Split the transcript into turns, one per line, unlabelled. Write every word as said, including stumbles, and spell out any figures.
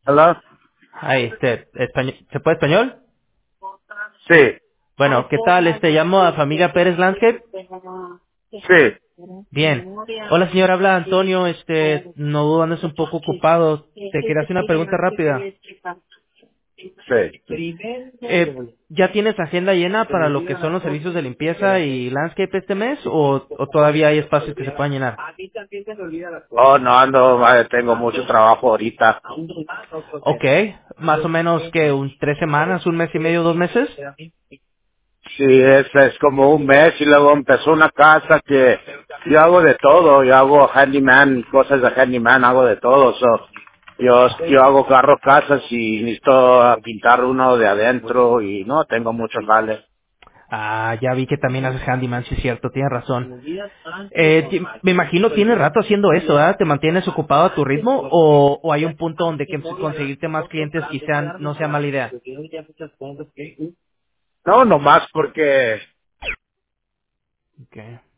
Hello.
Ay, este, español, ¿se puede español?
Sí,
Bueno, ¿qué tal? Este, llamo a Familia Pérez Landscape.
sí.
Bien. Hola, señor, habla Antonio, este, no dudo, andas un poco ocupado. Te quería hacer una pregunta rápida.
Sí.
Eh, ¿Ya tienes agenda llena para lo que son los servicios de limpieza y landscape este mes o, o todavía hay espacios que se puedan llenar?
Oh, no, ando, eh, tengo mucho trabajo ahorita.
Ok, más o menos que un tres semanas, un mes y medio, dos meses.
Sí, es, es como un mes y luego empezó una casa que yo hago de todo, yo hago handyman, cosas de handyman, hago de todo. So, yo, yo hago carro casas y necesito pintar uno de adentro y no, tengo mucho jale.
Ah, ya vi que también haces handyman, sí es cierto, tienes razón. Eh, ti- me imagino tienes rato haciendo eso, ¿verdad? ¿Te mantienes ocupado a tu ritmo o, o hay un punto donde que conseguirte más clientes quizá no sea mala idea?
No, nomás porque
Okay.